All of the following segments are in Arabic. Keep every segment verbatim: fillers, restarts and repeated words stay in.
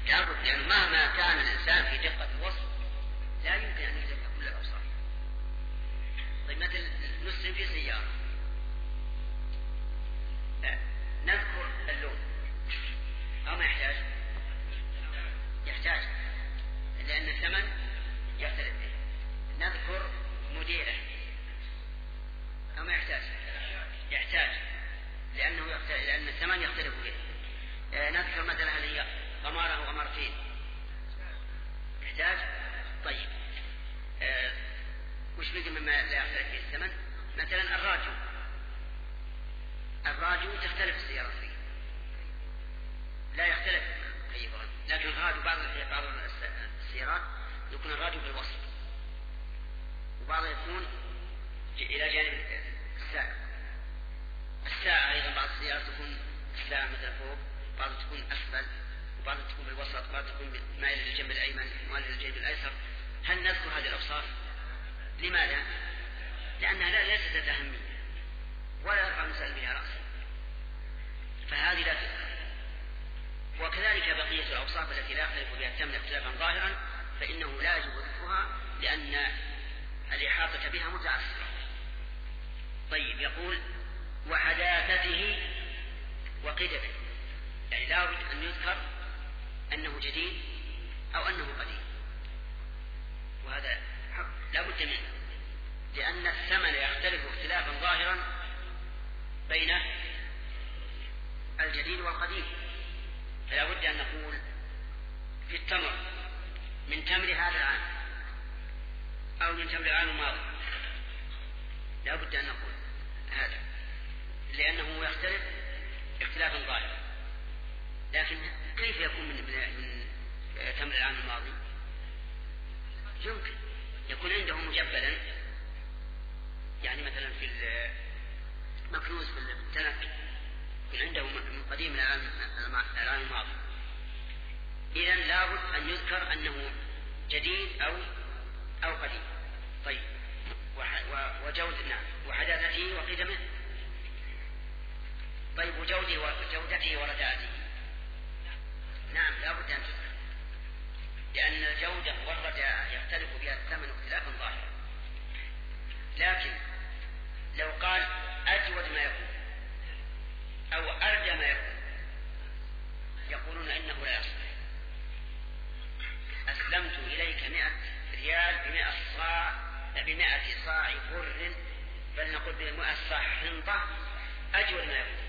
لابد، لأن مهما كان الإنسان في دقة الوصف لا يمكن أن يدرك كل الأوصاف. طيب مثل نسلم في سيارة نذكر اللون أو ما يحتاج؟ يحتاج، لأن الثمن يختلف به. نذكر موديله أو ما يحتاج؟ يحتاج، لأنه يختلف، لأن الثمن يختلف به. نذكر مثلا هي غمارة وغمارتين يحتاج. طيب أه وش بقي مما لا يختلف به الثمن؟ مثلا الراديو، الراديو تختلف السيارة فيه لا يختلف كيفها، لكن الراديو بعض بعض السيارات يكون الراديو في الوسط وبعض يكون إلى جانب الساعة. الساعة أيضا بعض السيارات تكون الساعة مثل فوق، بعض تكون أسفل، وبعض تكون بالوسط، بعض تكون مائلة للجنب الأيمن مائلة للجنب الأيسر. هل نذكر هذه الأوصاف؟ لماذا؟ لأنها لا ليست ذات أهمية ولا يرفع المسألة بها رأسا، فهذه لا تذكر. وكذلك بقية الأوصاف التي لا يختلف بها الثمن اختلافا ظاهرا فإنه لا يجب ذكرها لأن الإحاطة بها متعسرة. طيب يقول وحداثته وقدمه، يعني لا بد أن يذكر أنه جديد أو أنه قديم، وهذا لا بد منه، لأن الثمن يختلف اختلافا ظاهرا بين الجديد والقديم. فلا بد أن نقول في التمر من تمر هذا العام أو من تمر العام الماضي، لا بد أن نقول هذا لأنه يختلف اختلافا ظاهرا. لكن كيف يكون من, من تمر العام الماضي؟ يمكن يكون عنده مجبلا، يعني مثلا في مكنوز في التنك يكون عنده من قديم العام الماضي، إذن لابد أن يذكر أنه جديد أو أو قديم. طيب وجود نعم وحداثته وقدمه. طيب وجوده وجودته ورداءته نعم لابد أن تذكر، لأن الجودة والرداء يختلف بها الثمن اختلافا ظاهرا. لكن لو قال أجود ما يكون أو أردى ما يكون يقولون إنه لا يصلح. أسلمت إليك مئة ريال بمئة صاع بمئة صاع بر، بل نقول بمئة صاع حنطة أجود ما يكون.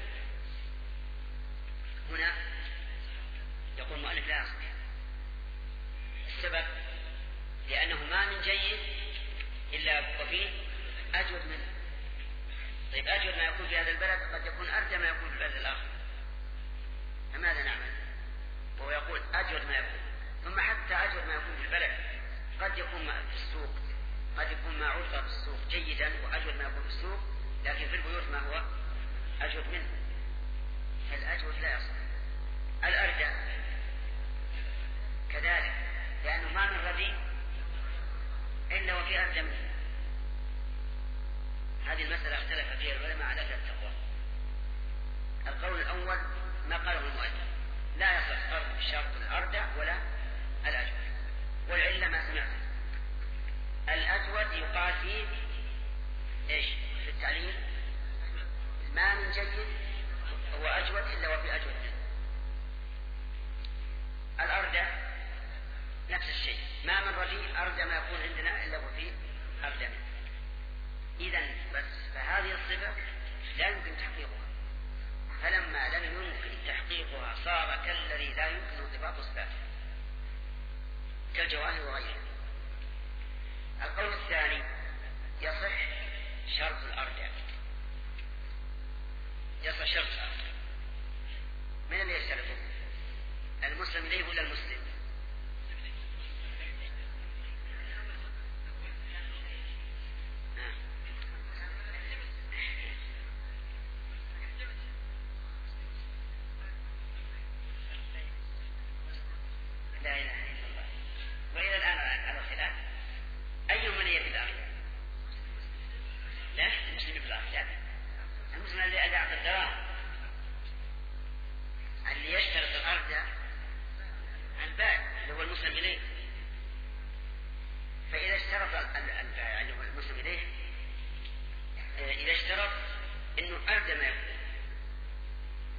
هنا يقول مؤلف لا يصلح. السبب لأنه ما من جيد إلا وفيه أجود منه. طيب أجود ما يكون في هذا البلد قد يكون أردى ما يكون في البلد الآخر، فماذا نعمل؟ وهو يقول أجود ما يكون، ثم حتى أجود ما يكون في البلد قد يكون في السوق، قد يكون ما عرض في السوق جيدا وأجود ما يكون في السوق، لكن في البيوت ما هو أجود منه، فالأجود لا يصح. الأردى كذلك، لأنه ما من ردي إلا وفي أردى منه. هذه المسألة اختلف فيها العلماء على ثلاث أقوال. القول الأول ما قاله المؤلف، لا يصح فرض شرط الأردى ولا الأجود، والعلة ما سمعت. الأجود يقال فيه إيش في التعليل؟ ما من جيد هو أجود إلا وفي أجود منه. الأردى نفس الشيء، ما من رديء أردى ما يكون عندنا إلا وفي أردى منه. إذن بس فهذه الصفة لا يمكن تحقيقها، فلما لم يمكن تحقيقها صار كالذي لا يمكن انضباط صفاته كالجواهر وغيره. القول الثاني يصح شرط الأردى، يصح شرط الأردى. من الذي يشترطه؟ المسلم إليه ولا المسلم؟ لا إله إلا الله. وإلى الآن على الخلاف أي من هي في الأرض؟ لا المسلم في الأرض، لا المسلم الذي أدعى الدراهم. اللي يشترط الأرض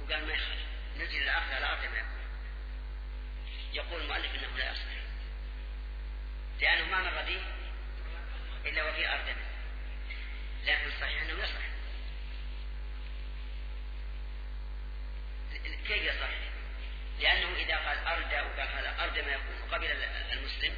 وقال ما يخالف نزل الآخر على أرض ما يكون. يقول المؤلف إنه لا يصح لأنه ما مر به إلا وفي أرض منه، لكن صحيح أنه يصح. كيف يصح؟ لأنه إذا قال أرض وقال هذا أرض ما يكون وقبل المسلم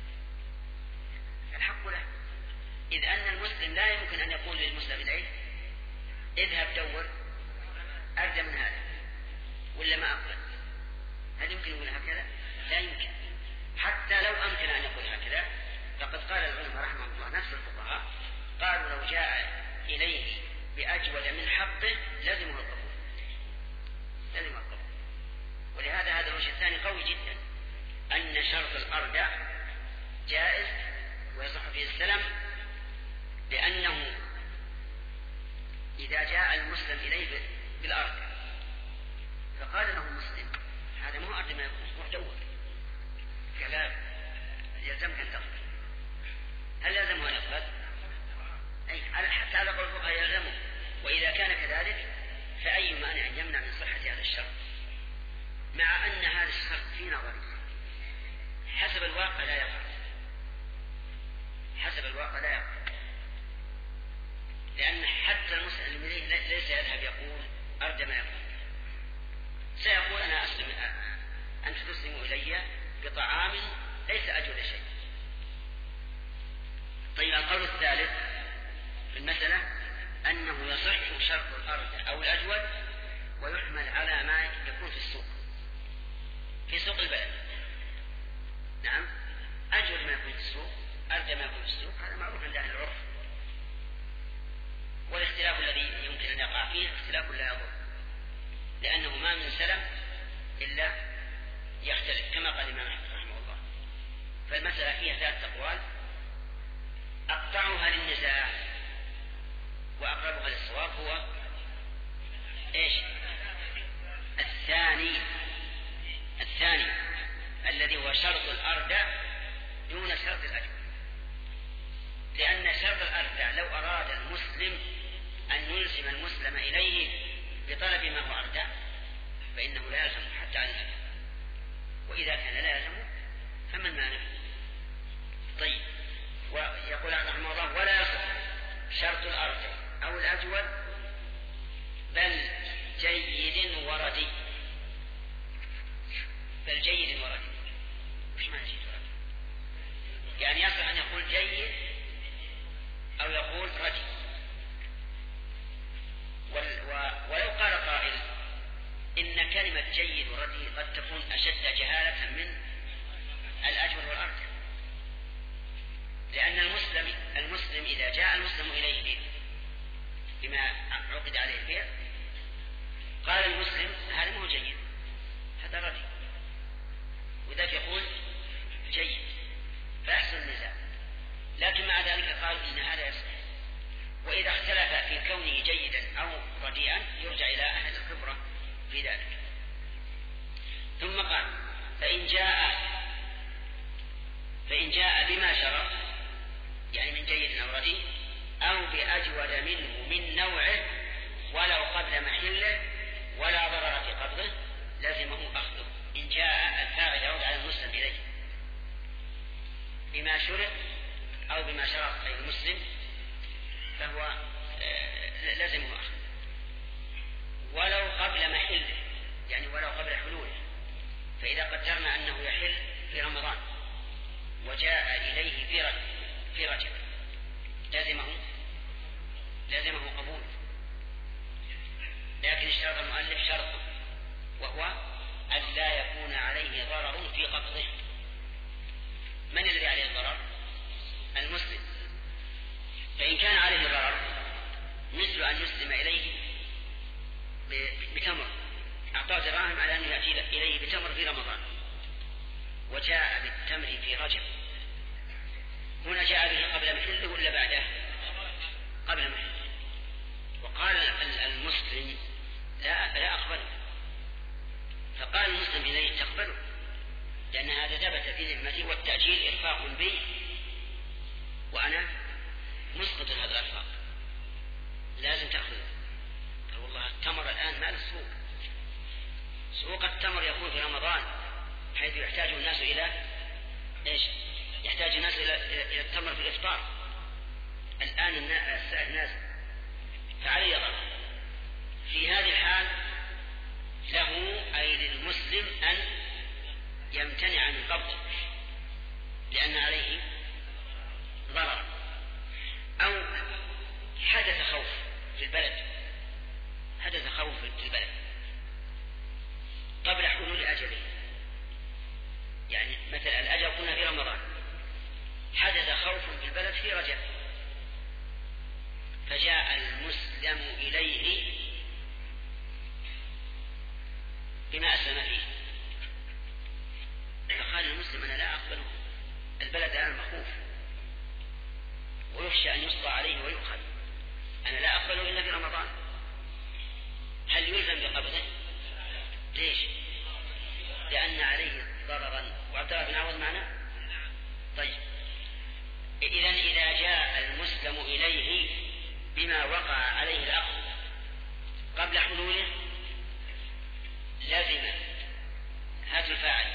الحق له، إذ أن المسلم لا يمكن أن يقول للمسلم إليه اذهب دور أرض من هذا ولا ما أقبل. هل يمكن يقول هكذا؟ لا يمكن. حتى لو أمكن أن يقول هكذا فقد قال العلماء رحمه الله نفس الفقهاء قالوا لو جاء إليه بأجود من حقه لازمه القبول، لازم القبول. ولهذا هذا الوجه الثاني قوي جدا، أن شرط الأرض جائز ويصح فيه السلام، لأنه إذا جاء المسلم إليه بالأرض فقال له المسلم هذا مو أرض ما يكون، روح دور كلام يلزمك أن تقبل. هل يلزمه أن يقبل؟ أي حتى على قول الفقهاء يلزمه. وإذا كان كذلك فأي مانع يمنع من صحة هذا الشرط، مع أن هذا الشرط في نظري حسب الواقع لا يقع، حسب الواقع لا يقع، لأن حتى المسلم إليه ليس يذهب يقول أرض ما يقول، سيقول أنا أسلم أنت تسلم إلي بطعام ليس أجود شيء. طيب القول الثالث في المسألة أنه يصح شرط الأرض أو الأجود ويحمل على ما يكون في السوق، في سوق البلد. نعم أجود ما يكون في السوق أرض ما يكون في السوق، هذا معروف عند أهل العرف، والاختلاف الذي يمكن أن يقع فيه اختلاف لا يضر، لأنه ما من سلم إلا يختلف كما قال الإمام أحمد رحمه الله. فالمسألة فيها ثلاث أقوال، أقطعها للنزاع وأقربها للصواب هو إيش؟ الثاني الثاني الذي هو شرط الأرض دون شرط الأجر، لأن شرط الأرض لو أراد المسلم أن يلزم المسلم إليه بطلب ما هو أرض فإنه لا يلزم حتى عن هذا، وإذا كان لا يلزم فمن مانع. طيب ويقول رحمه الله ولا يصح شرط الأرض أو الأجود بل جيد وردي. بل جيد وردي وش معنى جيد وردي؟ يعني يصح أن يقول جيد أو يقول ردي. ولو قال قائل إن كلمة جيد وردي قد تكون أشد جهالة من الأجود والأرض، لأن المسلم المسلم إذا جاء المسلم إليه بيه بما عقد عليه بيه قال المسلم هذا مو جيد هذا ردي، وذلك يقول جيد فأحسن النزاع. لكن مع ذلك قال إن هذا يصح، وإذا اختلف في كونه جيدا أو رديئا يرجع إلى أهل الخبرة في ذلك. ثم قال فإن جاء فإن جاء بما شرع يعني من جيد أو رديء أو بأجود منه من نوعه ولو قبل محله ولا ضرر في قبضه لازمه أخذه. إن جاء الفاعل يعود على المسلم إليه بما شرع أو بما شرع غير المسلم فهو لازمه أخذه ولو قبل محله، يعني ولو قبل حلوله. فإذا قدرنا أنه يحل في رمضان وجاء إليه في رجب في رجب لازمه لازمه قبول، لكن اشترط المؤلف شرطا وهو أن لا يكون عليه ضرر في قبضه. من الذي عليه الضرر؟ المسلم. فإن كان عليه ضرر مثل أن يسلم إليه بتمر، أعطاه دراهم على أن يأتي إليه بتمر في رمضان وجاء بالتمر في رجب، هنا جاء به قبل محله ولا بعده؟ قبل محله. وقال المسلم لا لا أقبله، فقال المسلم إليه تقبله لأن هذا ثبت في ذمتي والتأجيل إرفاق بي وأنا مسقط هذا الإرفاق لازم تأخذه. قال والله التمر الآن ما للسوق سوق التمر يكون في رمضان حيث يحتاج الناس إلى إيش؟ يحتاج الناس إلى إلى التمر في الإفطار. الآن الناس فعليه ضرر. في هذه الحال له أي للمسلم أن يمتنع من قبضه لأن عليه ضرر، أو حدث خوف في البلد، حدث خوف في البلد قبل حلول أجله. يعني مثلا الأجل كنا في رمضان، حدث خوف في البلد في رجب، فجاء المسلم إليه بما أسلم فيه، فقال المسلم أنا لا أقبله، البلد الآن مخوف ويخشى أن يصدى عليه ويؤخذ، أنا لا أقبله إلا في رمضان. هل يلزم بقبضه؟ ليش؟ لأن عليه ضررا. وعبد الله بن عوض معنا؟ طيب، إذن إذا جاء المسلم إليه بما وقع عليه الأخذ قبل حلوله لازم هات الفاعل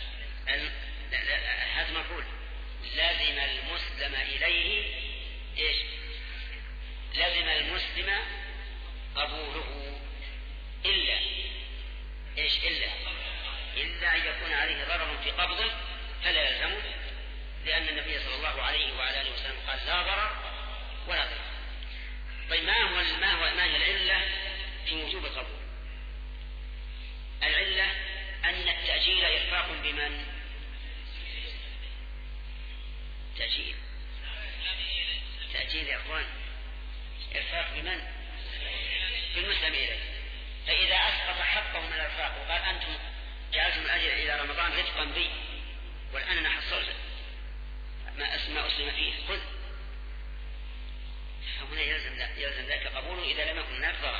هات مفعول، لازم المسلم إليه إيش؟ لازم المسلم قبوله إلا إيش؟ إلا إلا أن يكون عليه ضرر في قبضه فلا يلزمه، لأن النبي صلى الله عليه وعلى آله وسلم قال لا ضرر ولا ضرر. طيب ما هو ما هو ما هي العلة في وجوب القبول؟ العلة أن التأجيل إرفاق بمن؟ تأجيل تأجيل يا أخوان إرفاق بمن؟ بالمسلم إليه. فإذا أسقط حقه من الإرفاق وقال أنتم جعلتم الأجل إلى رمضان رفقا بي والآن أنا حصلت ما أسمى أسلم فيه خذ، فهنا يلزم, يلزم ذلك قبوله إذا لم يكن هناك ضرر.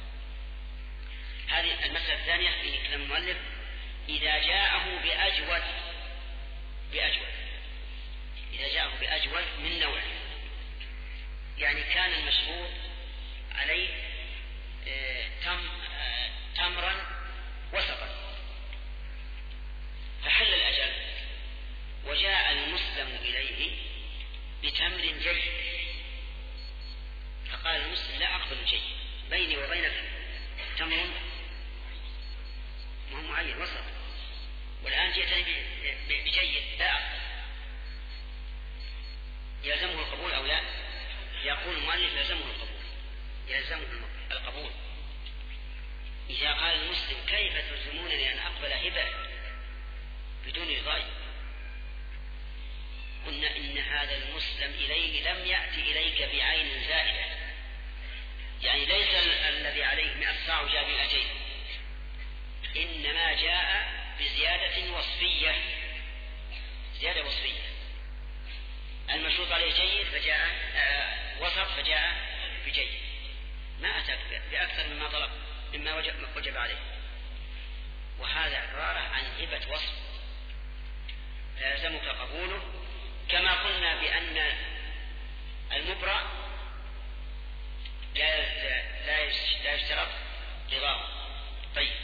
هذه المسألة الثانية في كلام المؤلف إذا جاءه بأجود بأجود إذا جاءه بأجود من نوع، يعني كان المشروط عليه تم تمرا وسطا فحل الأجل، وجاء المسلم إليه بتمر جيد، فقال المسلم لا أقبل شيء بيني وبينك تمر مهم معين وسط، والآن جئتني بجيد لا أقبل، يلزمه القبول أو لا؟ يقول المؤلف يلزمه القبول يلزمه القبول. إذا قال المسلم كيف تلزمونني أن أقبل هبة بدون رضاي؟ قلنا إن هذا المسلم إليه لم يأتي إليك بعين زائدة، يعني ليس الذي عليه مئة صاع جاء بمئتين، إنما جاء بزيادة وصفية، زيادة وصفية. المشروط عليه جيد فجاء آه وسط فجاء بجيد، ما أتى بأكثر مما طلب مما وجب, وجب عليه، وهذا عبارة عن هبة وصف فيلزمك قبوله، كما قلنا بأن المبرأ لا لا يشترط رضاه. طيب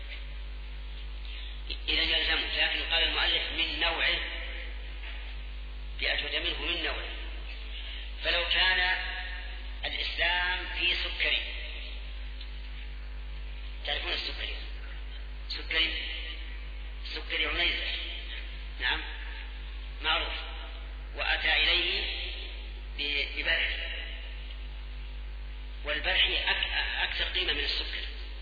إذا يلزمه، لكن قال المؤلف من نوعه بأجود منه من نوعه. فلو كان الإسلام في سكري، تعرفون السكري سكري سكري عنيزة، نعم معروف، وأتى إليه ببرح، والبرح أكثر قيمة من السكر،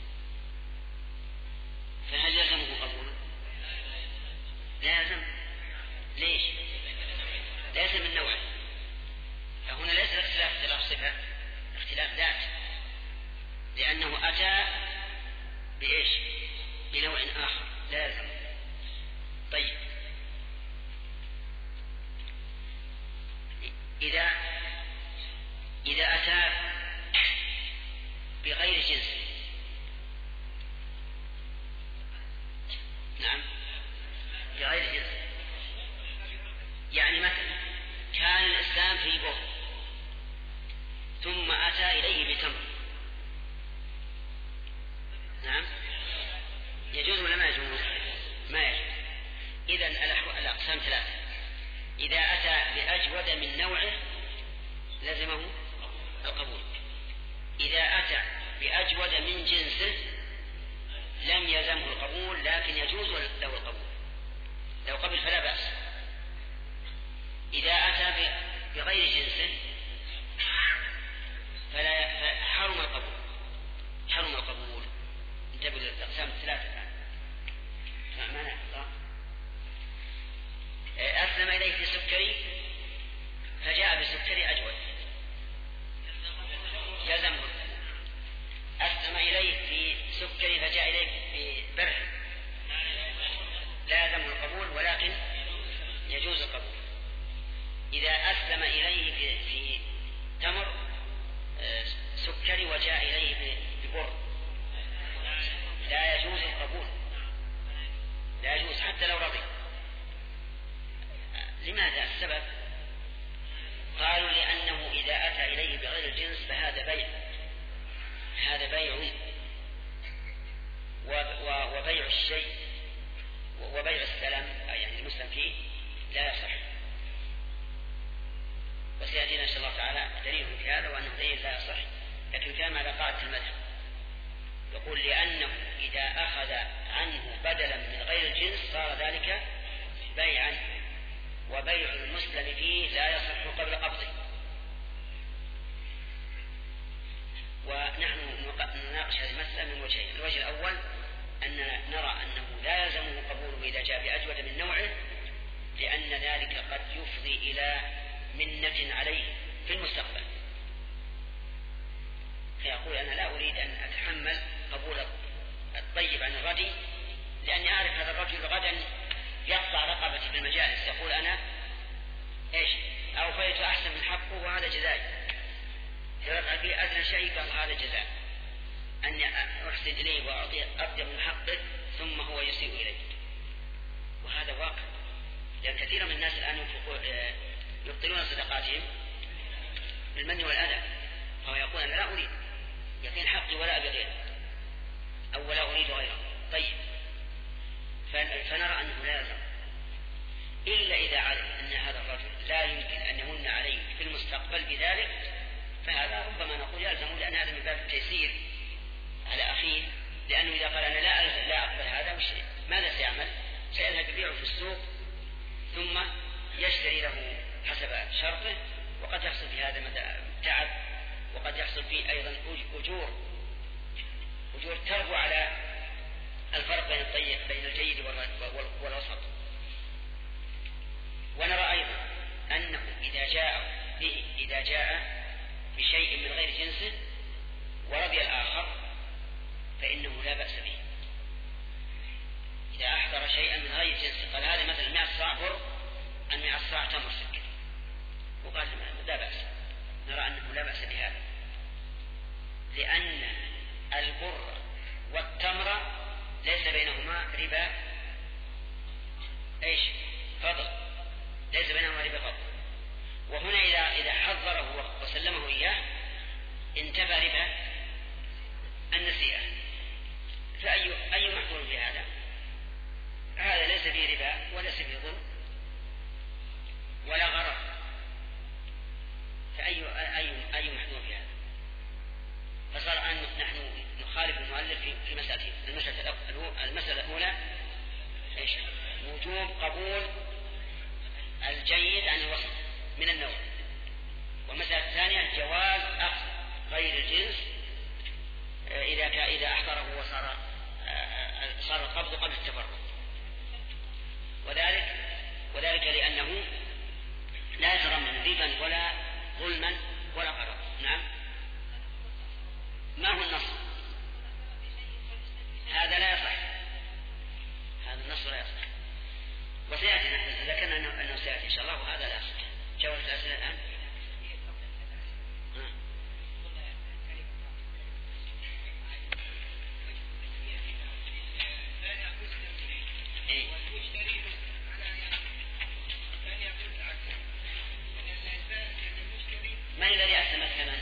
فهل يلزمه قبوله؟ لا يلزم. ليش؟ ليس من نوعه، فهنا ليس الاختلاف اختلاف صفة، اختلاف ذات، لأنه أتى بإيش؟ بنوع آخر لا يلزم. طيب إذا إذا أتى بغير جنس، نعم بغير جنس، يعني مثلا كان الإسلام في بر ثم أتى إليه بتمر، نعم يجوز إذن الأقسام ثلاثة. إذا أتى بأجود من نوعه لزمه القبول. إذا أتى بأجود من جنسه لم يلزمه القبول، لكن يجوز له القبول لو قبل فلا بأس. إذا أتى بغير جنسه فلا حرم القبول حرم القبول انتبه للأقسام الثلاثة الآن. ما نحفظها. أسلم إليه في سكري فجاء بسكري أجود يلزمه القبول. أسلم إليه في سكري فجاء إليه في برح لا يلزمه القبول ولكن يجوز القبول. إذا أسلم إليه في, في تمر سكري وجاء إليه ببر لا يجوز القبول، لا يجوز حتى لو رضي. لماذا؟ السبب قالوا لأنه إذا أتى إليه بغير الجنس فهذا بيع هذا بيع وبيع الشيء وبيع السلام يعني المسلم فيه لا يصح. وسيأتينا إن شاء الله تعالى دليل في هذا وأنه دليل لا يصح، لكن كان على قاعدة المذهب يقول لأنه إذا أخذ عنه بدلا من غير الجنس صار ذلك بيعا، وبيع المسلم فيه لا يصح قبل قبضه. ونحن نناقش هذه المسألة من وجهين. الوجه الأول أننا نرى أنه لا يلزمه قبوله إذا جاء بأجود من نوعه، لأن ذلك قد يفضي إلى منة عليه في المستقبل، فيقول أنا لا أريد أن أتحمل قبول الطيب عن الردي لأني أعرف هذا الرجل غدا يقطع رقبتي في المجالس يقول أنا إيش أوفيت أحسن من حقه وهذا جزائي، يرفع فيه أدنى شيء قال هذا جزاء أني أحسن إليه وأقدم من حقه ثم هو يسيء إليه. وهذا واقع، لأن كثير من الناس الآن يبطلون صدقاتهم بالمن والأذى، فهو يقول أنا لا أريد يقين حقي ولا أبي غيره أو ولا أريد غيره. طيب، فنرى أنه لا يلزم إلا إذا علم أن هذا الرجل لا يمكن أن يمن عليه في المستقبل بذلك، فهذا ربما نقول يلزم، لأن هذا من باب التيسير على أخيه، لأنه إذا قال أنا لا لا أقبل هذا ماذا سيعمل؟ سيذهب يبيعه في السوق ثم يشتري له حسب شرطه، وقد يحصل في هذا تعب، وقد يحصل فيه أيضا أجور أجور تربو على الفرق بين الطيب بين الجيد والوسط. ونرى أيضا أنه إذا جاء به إذا جاء بشيء من غير جنسه ورضي الآخر فإنه لا بأس به. إذا أحضر شيئا من غير جنسه قال هذا مثل مئة صاع بر عن مئة صاع تمر سكر وقال لا بأس، نرى أنه لا بأس بهذا، لأن البر والتمر ليس بينهما ربا ايش فضل، ليس بينهما ربا فضل. وهنا إذا إذا حضره وسلمه إياه انتفى ربا النسيئة، فأي أي محظور في هذا؟ هذا ليس فيه ربا وليس فيه ظلم ولا غرر، فأي أي أي محظور في هذا؟ فصار أن نحن نخالف المؤلف في مسألتين. المسألة المسألة الأولى إيش؟ وجوب قبول الجيد عن الوسط من النوع، والمسألة الثانية جواز أخذ غير الجنس إذا كان إذا أحضره وصار صار القبض قبل التفرق، وذلك وذلك لأنه لا يتضمن ربا ولا ظلما ولا غرض. نعم. ما هو النص؟ هذا لا يصح، هذا النص لا يصح، وسيأتي نحن ذكرنا أنه سيأتي إن شاء الله، وهذا لا يصح. جاوزت الأسئلة الآن. من الذي أسلم الثمن؟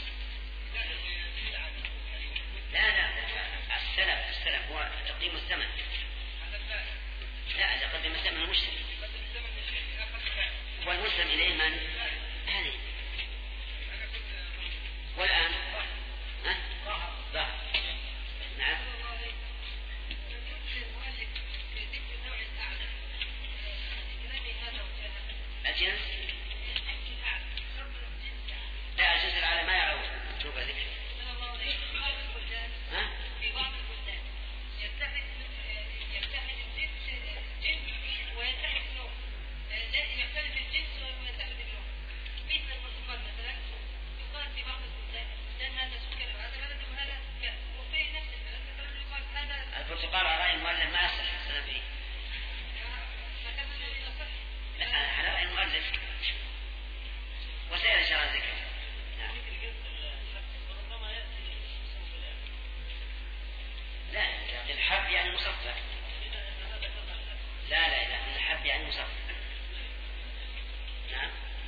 لا لا السلف السلف هو تقديم الثمن، لا تقديم الثمن المشتري. إليه من هذه والآن ها ظهر نعم الجنس لا الجنس الأعلى ما يعود مكتوب ذكر ها في بعض البلدان يتحد يتحد الجنس جنس ويتحد اللون لا يختلف الجنس ويتحد اللون مثل البرتقال مثلا يقال في بعض البلدان لأن هذا سكر وهذا بلد وهذا سكر وفي نفس البلد مثلا يقال هذا البرتقال على رأي المؤلف ما يصح السلام فيه لا على رأي المؤلف وسائل شرع ذكر نعم لا الحب يعني مصفى لا لا لا الحب يعني مصفى نعم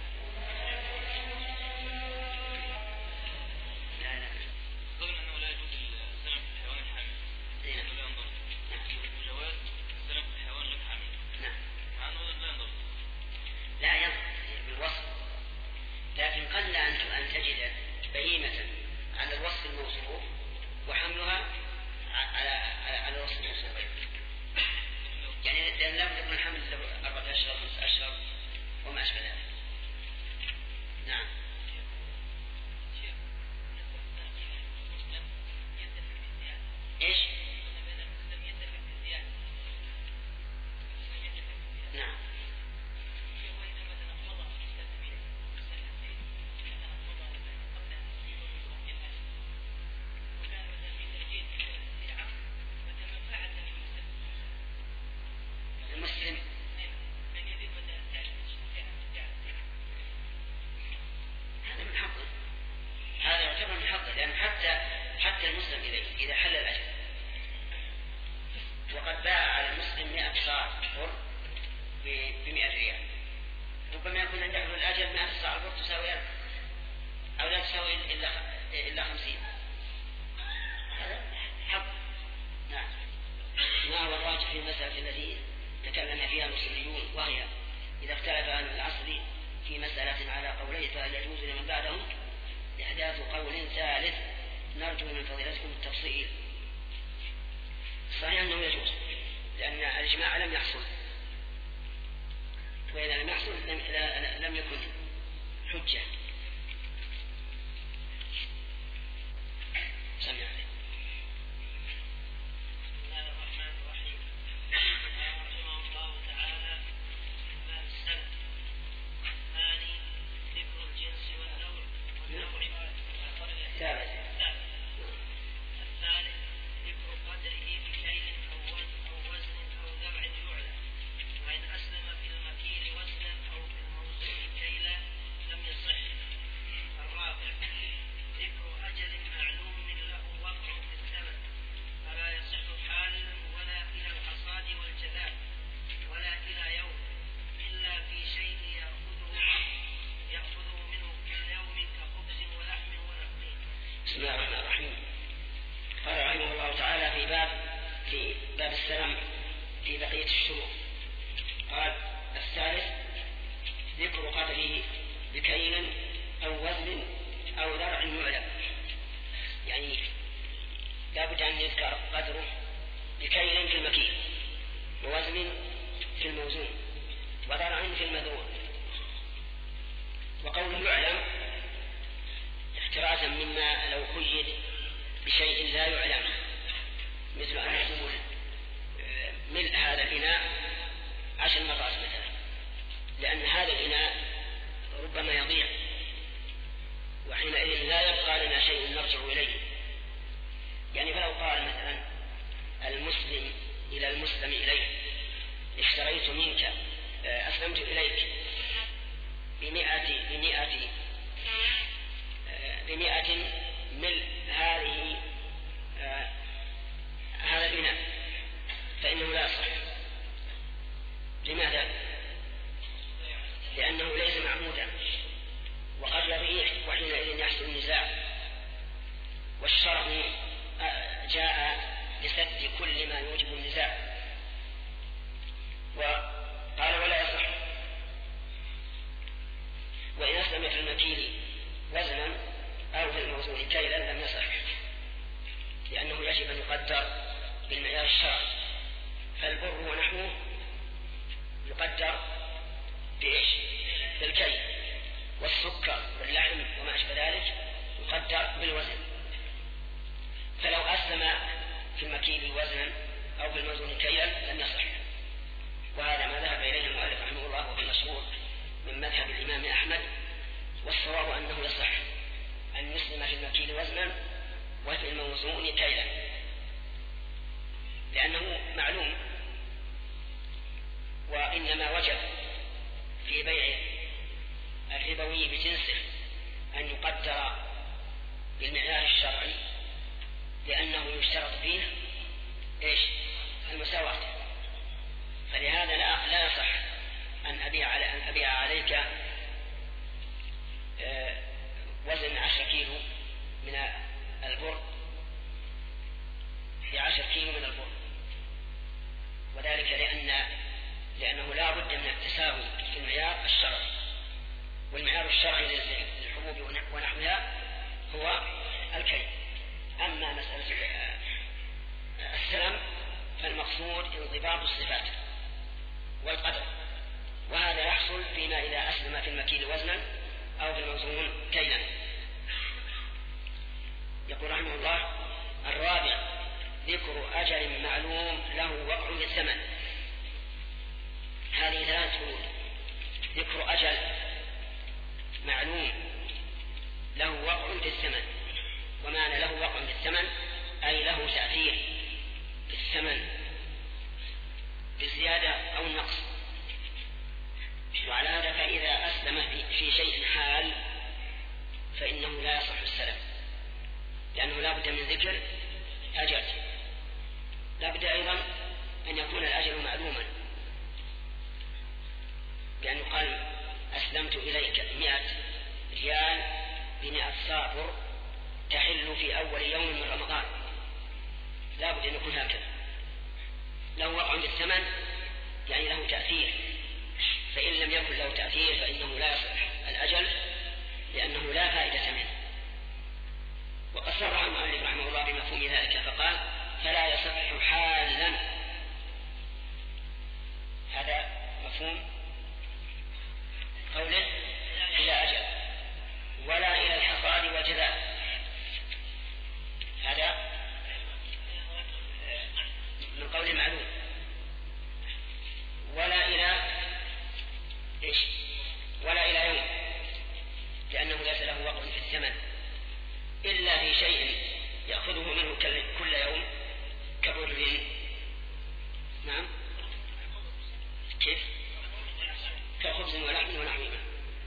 لا لا ظن أنه لا يجوز السلام في الحيوان الحامل نعم لا ينضبط وجواز السلام في الحيوان غير حامل نعم مع أنه لا ينضبط لا ينضبط بالوصف لكن قل أن تجد بهيمة على الوصف الموصوف وحملها على على الوصف الموصوف يعني لأن لا بد من الحمل أربعة أشهر خمسة أشهر وما أشبه ذلك نعم إيش نعم المسلم هذا من حقه هذا يعتبر من حقه لأن حتى حتى المسلم إليه إذا حل الأجل وقد باع على المسلم مئة صاع بر بمئة ريال ربما يكون عنده الأجل مئة صاع بر تساوي ألف أو لا تساوي إلا إلا خمسين هذا حق نعم ما هو الراجح في المسألة التي تكلم فيها المصريون وهي إذا اختلف أهل العصر في مسألة على قولين فهل يجوز لمن بعدهم إحداث قول ثالث نرجو من فضيلتكم التفصيل صحيح أنه يجوز لأن الإجماع لم يحصل وإذا لم يحصل لم, لم يكن حجة سمع عليه بسم الله الرحمن الرحيم رحمه الله تعالى باب السلف الثاني ذكر الجنس والنوع والنوع ثالث الثالث ذكر قدره بشيء أو وزن أو وزن أو ذرع يعلى وإن أسلم في المكيل وزنا أو في الموزون كيلا لم يصح. الرابع ذكر أجل معلوم له وقع في الثمن فلا يصح حالا ولا إلى الحصاد والجذاب ولا إلى يوم إلا في شيء يأخذه يأخذه منه كل يوم كخبز ولحم ونقلين. بسم الله الرحمن الرحيم. قال رحمه الله تعالى في باب في باب السلام في بقية الشروط قال الثالث ذكر قدره بكيل أو وزن أو ذرع معلم يعني لا بد أن يذكر قدره بكيل في المكيل ووزن في الموزون وذرع في المذرون. وقوله يعلم احترازا مما لو قيد بشيء لا يعلم مثل أن يقول ملء هذا الإناء عشر مرات مثلا لأن هذا الإناء ربما يضيع وحينئذ لا يبقى لنا شيء نرجع إليه. يعني فلو قال مثلا المسلم إلى المسلم إليه اشتريت منك أسلمت إليك بمئة بمئة بمئة ملء هذه هذا الإناء فإنه لا يصح. لماذا؟ لأنه ليس معمودا وقد يضيع وحينئذ يحصل النزاع والشرع جاء لسد كل ما يوجب النزاع. وقال ولا يصح المكيل وزنا أو في الموزون كيلا لم يصح، لأنه يجب أن يقدر بالمعيار الشرعي. فالبر ونحوه يقدر بإيش؟ بالكيل، والسكر واللحم وما أشبه ذلك يقدر بالوزن. فلو أسلم في المكيل وزنا أو في الموزون كيلا لم يصح، وهذا ما ذهب إليه المؤلف رحمه الله وهو المشهور من مذهب الإمام أحمد. والصواب أنه يصح أن يسلم في المكيل وزنا وفي الموزون كيلا، لأنه معلوم. وإنما وجب في بيع الربوي بجنسه أن يقدر بالمعيار الشرعي، لأنه يشترط فيه إيش؟ المساواة. فلهذا لا, لا يصح أن أبيع, على أن أبيع عليك آه وزن عشر كيلو من البر بعشر كيلو من البر، وذلك لأن لأنه لا بد من التساوي في المعيار الشرعي، والمعيار الشرعي للحبوب ونحوها هو الكيل. أما مسألة السلم فالمقصود انضباط الصفات والقدر، وهذا يحصل فيما إذا أسلم في المكيل وزنا أو في الموزون كيلا. يقول رحمه الله: الرابع ذكر أجل معلوم له وقع بالثمن. هذه ثلاث شروط: ذكر أجل معلوم له وقع بالثمن، ومعنى له وقع بالثمن أي له تأثير بالثمن بالزيادة أو النقص. وعلى هذا فإذا أسلم في شيء حال فإنه لا يصح السلم، لأنه لا بد من ذكر أجل. لا بد أيضا أن يكون الأجل معلوما، لأنه قال: أسلمت إليك مئة ريال بمئة صابر تحل في أول يوم من رمضان. لا بد أن يكون هكذا، له وقع بالثمن يعني له تأثير. فإن لم يكن له تأثير فإنه لا يصح الأجل، لأنه لا فائدة منه. وقد صرح المؤلف رحمه الله بمفهوم ذلك فقال: فلا يصح حالا. هذا مفهوم قوله إلى أجل، ولا إلى الحصاد والجزاء. هذا من قول معلوم. ولا إلى إيش؟ ولا إلى يوم، لأنه ليس له وقع في الثمن إلا في شيء يأخذه منه كل يوم كبر. نعم، كيف؟ كخبز ولحم ونحوهما.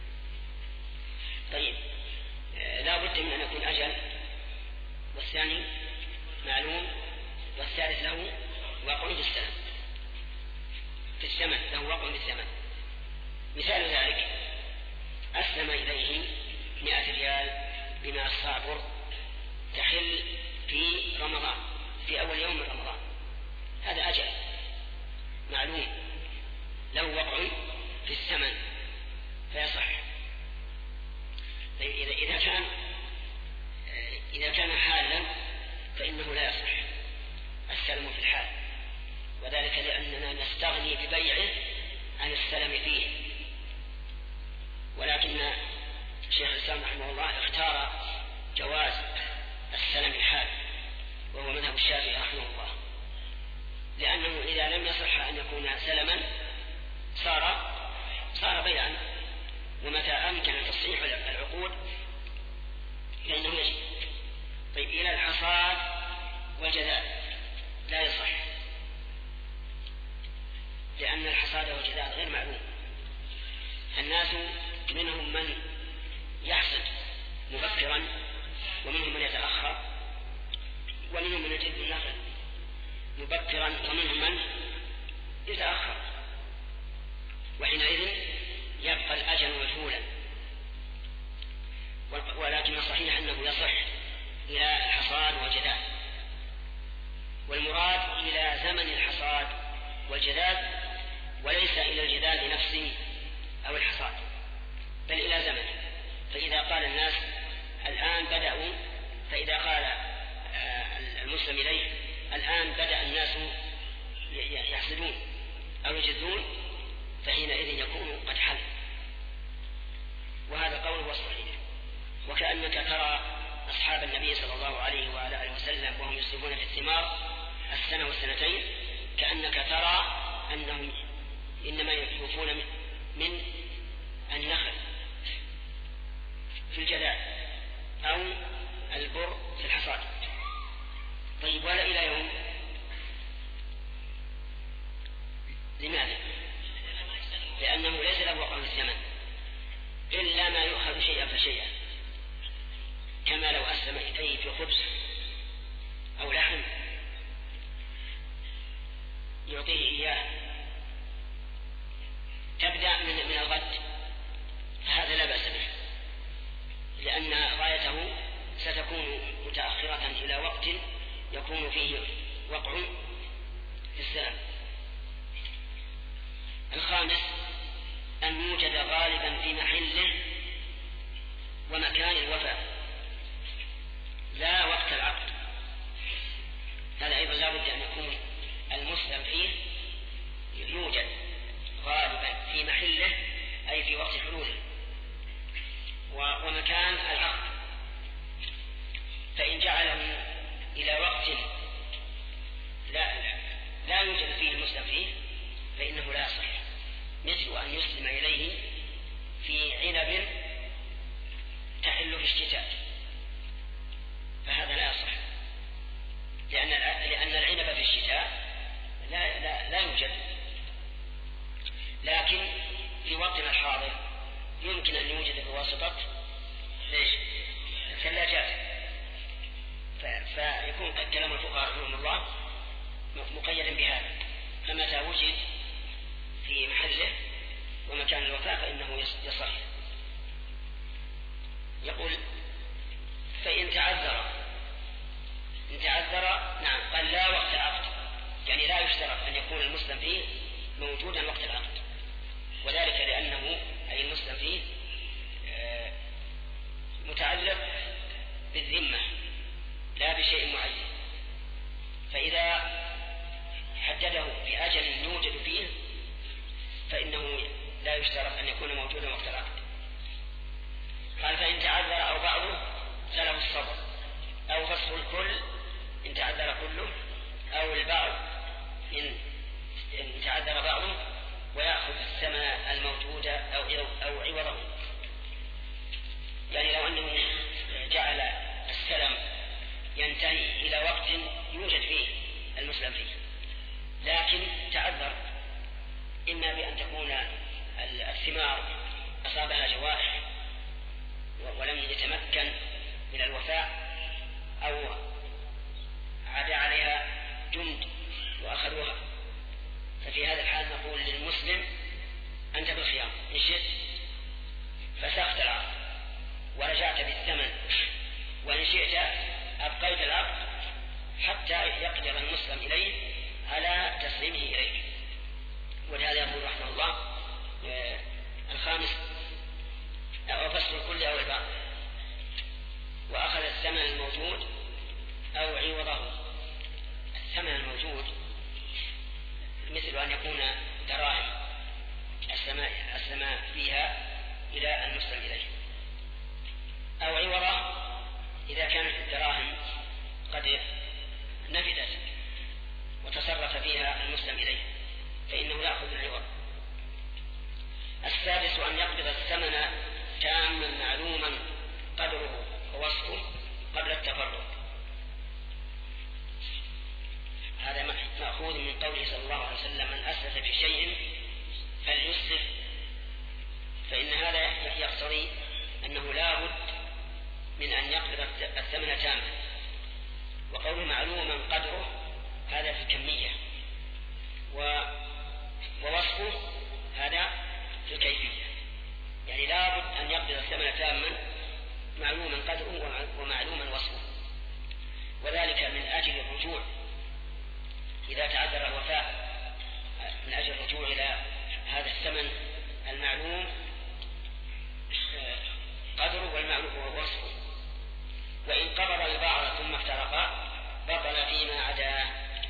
طيب، آه لا بد من أن يكون أجل، والثاني معلوم، والثالث له وقع في الثمن في الثمن له وقع في الثمن. مثال ذلك: أسلم إليه مئة ريال بما صابر تحل في رمضان في أول يوم من رمضان. هذا أجل معلوم له وقع في الثمن فيصح. إذا إذا كان إذا كان حالا فإنه لا يصح السلم في الحال، وذلك لأننا نستغني ببيعه عن السلم فيه. ولكن شيخ الإسلام رحمه الله اختار جواز السلم الحال، وهو مذهب الشافعي رحمه الله، لأنه إذا لم يصح أن يكون سلما صار صار بيعا، ومتى أمكن تصحيح العقود فإنه يجب. طيب، إلى الحصاد والجذاذ لا يصح، لأن الحصاد والجذاذ غير معلوم. الناس منهم من يحصد مبكرا، ومنهم من يتأخر، ومنهم من يجد النخل مبكرا، ومنهم من يتأخر، وحينئذ يبقى الأجل مجهولا. ولكن الصحيح أنه يصح إلى الحصاد والجذاذ، والمراد إلى زمن الحصاد والجذاذ، وليس إلى الجذاذ نفسه أو الحصاد، بل إلى زمنه. فإذا الآن بدأ الناس يحسدون أو يجدون فحينئذ يكون قد حل. وهذا قول هو الصحيح. وكأنك ترى أصحاب النبي صلى الله عليه وعلى آله وسلم وهم يصيبون في الثمار السنة والسنتين كأنك ترى أنهم إنما يوفون من النخل في الجذاع أو البر في الحصاد. طيب ولا إلى يوم؟ لماذا؟ لأنه ليس له وقع الثمن إلا ما يؤخذ شيئا فشيئا، كما لو أسلم إليه في خبز أو لحم يعطيه إياه تبدأ من من الغد، فهذا لا بأس به، لأن غايته ستكون متأخرة إلى وقت يكون فيه وقع في السلام. الخامس أن يوجد غالبا في محله ومكان الوفاء لا وقت العقد. هذا أيضا لا بد أن يكون المسلم فيه يوجد غالبا في محله أي في وقت حلوله ومكان العقد. فإن جعله إلى وقت لا, لا يوجد فيه المسلم فيه فإنه لا يصح، مثل أن يسلم إليه في عنب تحل في الشتاء، فهذا لا يصح، لأن لأن العنب في الشتاء لا لا لا يوجد. لكن في وقتنا الحاضر يمكن أن يوجد بواسطة ليش؟ الثلاجات. فيكون قد كلام الفقهاء رحمهم الله مقيدا بهذا، فمتى وجد في محله ومكان الوفاء فإنه يصح. يقول فإن تعذر إن تعذر نعم قال لا وقت العقد، يعني لا يشترط أن يكون المسلم فيه موجودا وقت العقد، وذلك لأنه أي المسلم فيه متعلق بالذمة لا بشيء معين، فإذا حدده بأجل يوجد فيه فإنه لا يشترط أن يكون موجودا وقت العقد. قال فإن تعذر أو بعضه فله الصبر أو فسخ الكل إن تعذر كله أو البعض إن تعذر بعضه ويأخذ الثمن الموجود أو أو عوضه. يعني لو أنه جعل السلم ينتهي إلى وقت يوجد فيه المسلم فيه لكن تعذر إما بأن تكون الثمار أصابها جوائح ولم يتمكن من الوفاء أو عاد عليها جند وأخذوها، ففي هذا الحال نقول للمسلم أنت بالخيار إن شئت فسخت العقد ورجعت بالثمن، وإن شئت أبقيت العقد حتى يقدر المسلم إليه على تسليمه إليك. ولهذا يقول رحمه الله الخامس أو فسخ الكل أو البعض وأخذ الثمن الموجود أو عوضه. الثمن الموجود مثل أن يكون دراهم السماء السماء فيها إلى المسلم إليه، أو عوضه إذا كانت الدراهم قد نفدت وتصرف فيها المسلم إليه فإنه يأخذ العوض. السادس أن يقبض الثمن تاما معلوما قدره ووصفه قبل التفرق. هذا مأخوذ من قوله صلى الله عليه وسلم من أسلف في شيء فليسلف، فإن هذا يقتضي أنه لا بد من أن يقبض الثمن تاما، وقوله معلوما قدره هذا في الكمية ووصفه هذا في الكيفية، يعني لا بد أن يقبض الثمن تاما معلوما قدره ومعلوما وصفه، وذلك من أجل الرجوع إذا تعذر الوفاء، من أجل الرجوع إلى هذا الثمن المعلوم قدره والمعلوم ووصفه. وإن قبض البعض ثم افترقا بطل فيما عداه،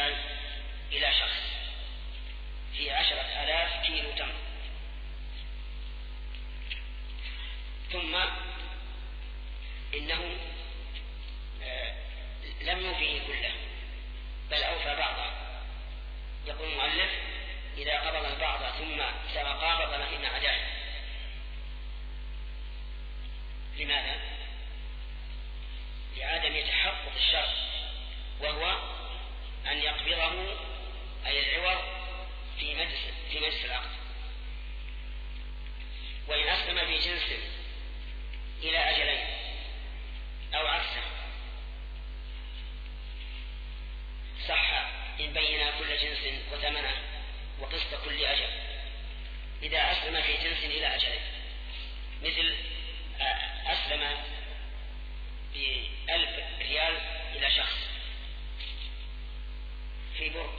ريال إلى شخص في عشرة آلاف كيلو تمر، ثم إنه لم يوفيه كله بل أوفى بعضه. يقول المؤلف: إذا قبض البعض ثم سرقا بطل فيما عداه. لماذا؟ لعدم تحقق الشرط، وهو أن يقبضه أي العوض في مجلس في مجلس العقد. وإن أسلم في جنس إلى أجلين أو عكسه صح إن بين كل جنس وثمنه وقسط كل أجل. إذا أسلم في جنس إلى أجلين، مثل أسلم بألف ريال إلى شخص في بر،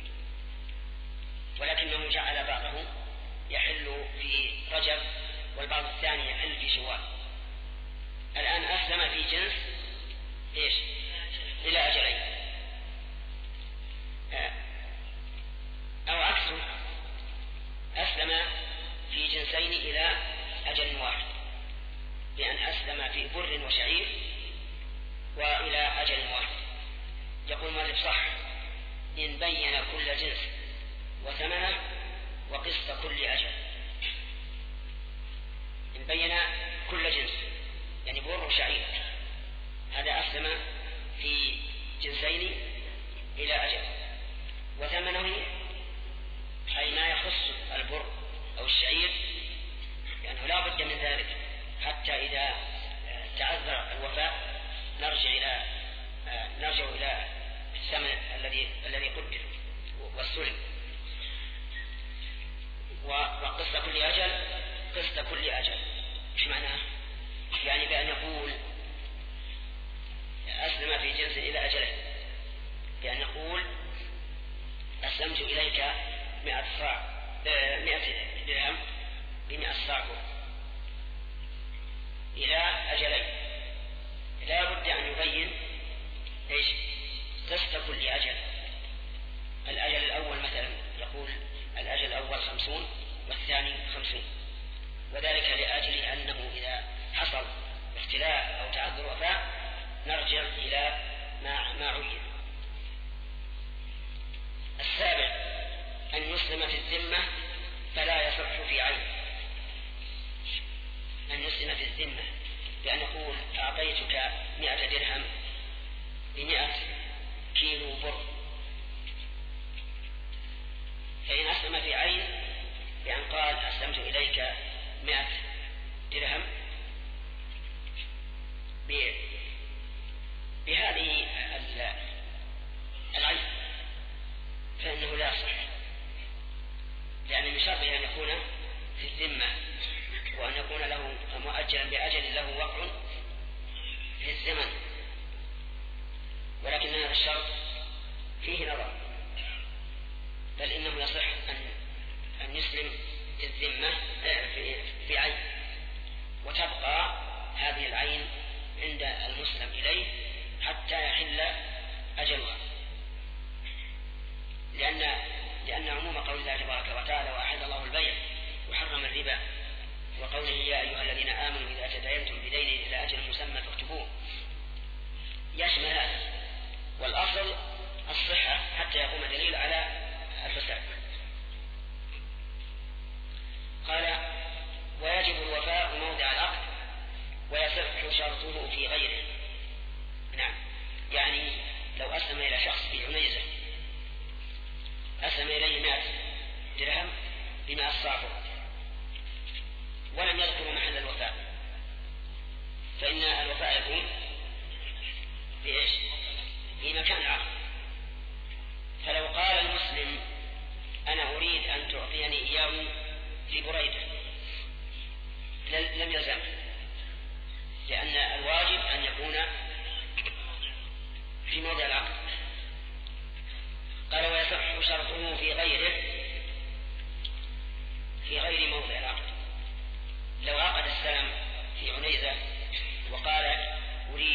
ولكنه جعل بعضه يحل في رجب والبعض الثاني يحل في شوال. الآن أسلم في جنس إيش؟ إلى أجلين، أو عكسه أسلم في جنسين إلى أجل واحد، بأن أسلم في بر وشعير وإلى أجل واحد. يقول المؤلف: صح إن بين كل جنس وثمنه وقسط كل أجل. إن بين كل جنس يعني بر وشعير، هذا أسلم في جنسين إلى أجل، وثمنه أي ما يخص البر أو الشعير، لأنه لا بد من ذلك حتى إذا تعذر الوفاء نرجع إلى نرجع إلى الثمن الذي الذي قدر والسلم. وقسط كل أجل قسط كل أجل إيش معناه؟ يعني بأن يقول أسلم في جنس إلى أجله، بأن يقول أسلمت إليك مئة صاع مئة درهم بمئة صاع إلى أجلين. لا بد أن يبين إيش؟ قسط كل أجل. الأجل الأول مثلا يقول الأجل الأول خمسون والثاني خمسين، وذلك لأجل أنه إذا حصل اختلاف أو تعذر وفاة نرجع إلى ما ما عين. السابع أن يسلم في الذمة فلا يصح في عين. أن يسلم في الذمة بأن يقول أعطيتك مئة درهم بمئة كيلو بر، فإن أسلم في عين بأن قال أسلمت إليك مئة درهم بهذه العين فإنه لا يصح، لأن من شرطه أن يكون في الذمة وأن يكون له مؤجلا بأجل له وقع في الزمن، ولكن هذا الشرط فيه نظر، بل إنه يصح أن أن يسلم في الذمة في عين وتبقى هذه العين عند المسلم إليه حتى يحل أجلها، لأن لأن عموم قول الله تبارك وتعالى وأحل الله البيع وحرم الربا، وقوله يا أيها الذين آمنوا إذا تداينتم بدين إلى أجل مسمى فاكتبوه يشمل هذا، والأصل الصحة حتى يقوم دليل على الفساد. قال ويجب الوفاء موضع العقد ويصح شرطه في غيره. نعم، يعني لو أسلم إلى شخص في عنيزة أسلم إليه مئة درهم بمئة صاع ولم يذكر محل الوفاء، فإن الوفاء يكون بإيش؟ في مكان العقد. فلو قال المسلم أنا أريد أن تعطيني إياه في بريدة لم يلزم، لأن الواجب أن يكون في موضع العقد. قال ويصح شرطه في غيره في غير موضع العقد. لو عقد السلم في عنيزة وقال أريد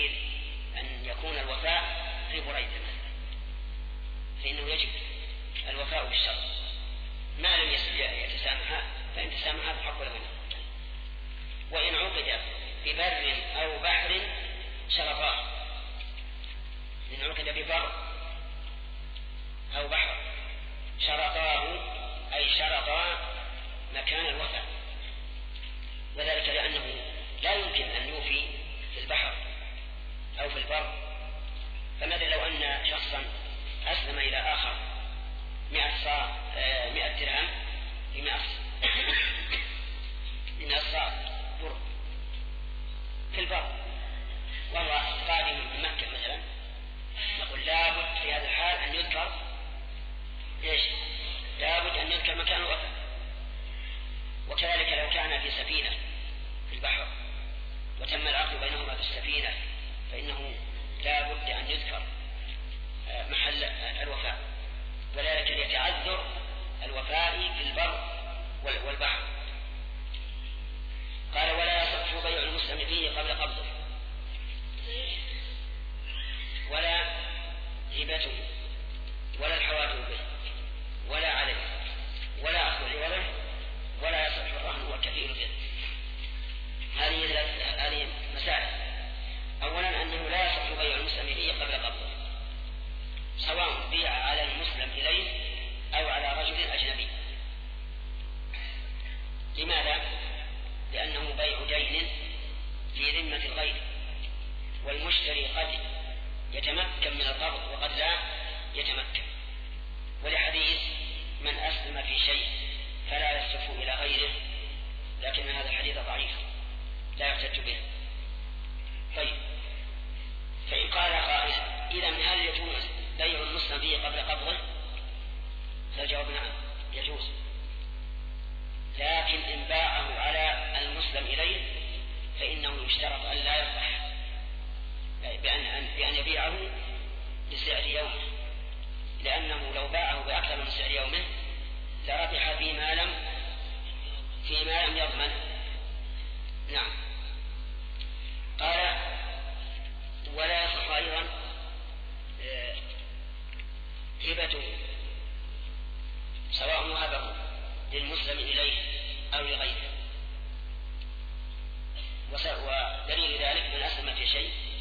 فإنه يجب الوفاء بالشرط ما لم يتسامحا، فإن تسامحا فحق لهما. وإن عقد ببر أو بحر شرطا، إن عقد ببر أو بحر شرطاه أي شرطا مكان الوفاء، وذلك لأنه لا يمكن أن يوفي في البحر أو في البر. فماذا لو أن شخصا أسلم إلى آخر مئة صاع مئة درهم بمئة بمئة صاع بر في البر وهو قادم من مكة مثلا، نقول لابد في هذا الحال أن يذكر إيش؟ لابد أن يذكر مكان الوفاء. وكذلك لو كان في سفينة في البحر وتم العقد بينهما في السفينة فإنه لابد أن يذكر محل الوفاء، وذلك ليتعذر الوفاء في البر والبحر. قال ولا يصح بيع المسلم فيه قبل قبضه ولا هبته ولا الحوادث به ولا عليه ولا أخذ عوضه ولا يصح الرهن والكفيل به. هذه هذه مسائل. أولا أنه لا يصح بيع المسلم فيه قبل قبضه، سواء بيع على المسلم إليه أو على رجل أجنبي. لماذا؟ لأنه بيع دين في ذمة الغير، والمشتري قد يتمكن من القبض وقد لا يتمكن. ولحديث من أسلم في شيء فلا يصرف إلى غيره، لكن هذا الحديث ضعيف لا يحتج به. طيب، فإن قال قائل إذن هل يجوز بيع المسلم فيه قبل قبضه؟ فالجواب نعم يجوز، لكن إن باعه على المسلم إليه فإنه يشترط أن لا يربح، بأن, بأن يبيعه بسعر يومه، لأنه لو باعه بأكثر من سعر يومه لربح فيما لم فيما لم يضمن. نعم. قال ولا يصح أيضا هبته، سواء وهبه للمسلم إليه أو لغيره. ودليل ذلك من أسلم في شيء